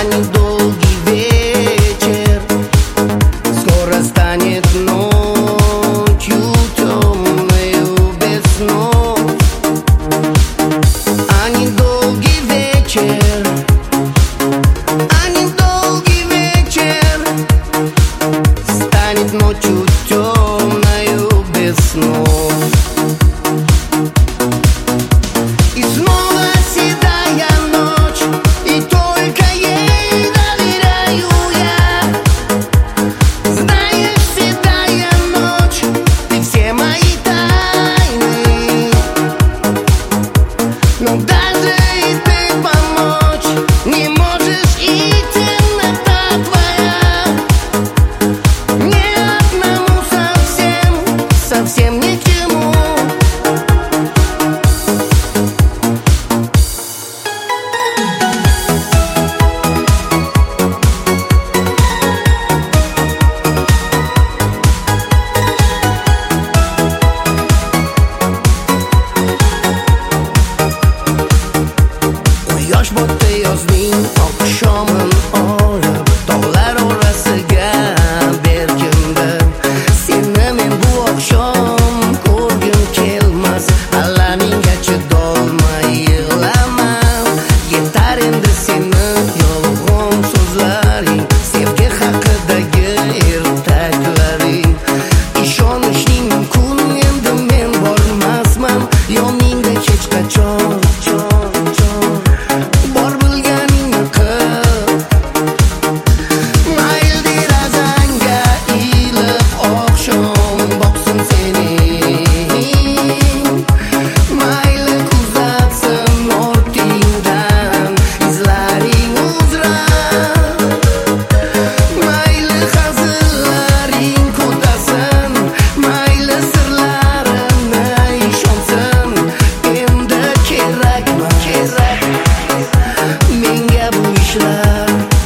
Они долгий вечер, скоро станет ночью темною без снов. Они долгий вечер, они долгий вечер, станет ночью темною без снов. И снова седая ночь, и только ей доверяю я. Знаешь, седая ночь, ты все мои тайны, но даже и ты помочь не можешь, и темнота твоя мне одному совсем, совсем ни к чему. Quyosh botdi yozning oqshomin olib, tog'lar orasiga berkindim. Seni men bu oqshom ko'rgim kelmas, allaningga chidolmay yig'laman. Yetar endi seni yolg'on so'zlaring, sevgi haqidagi ertaklaring. Ishonishning mumkin endi men bormasman yoningda hech qachon. Bor bilganingni qil, mayli derazangga ilib oqshom boqsin sening. Mayli kuzatsin ortingdan izlaring uzra, mayli hazillaring ko'tasin, mayli sirlarimni ishonsin. Endi kerakmi menga bu ishlar?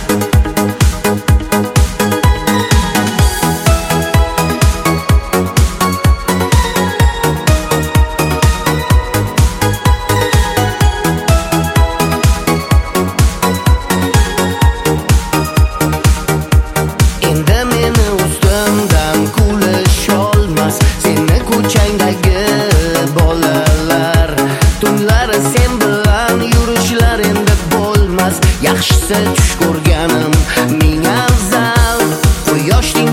Endi meni ustimdan kulisholmas seni ko'changdagi bolalar. Tunlari sen bilan yurishlar endi bo'lmas, yaxshisi tush ko'rganim ming afzal. Quyoshning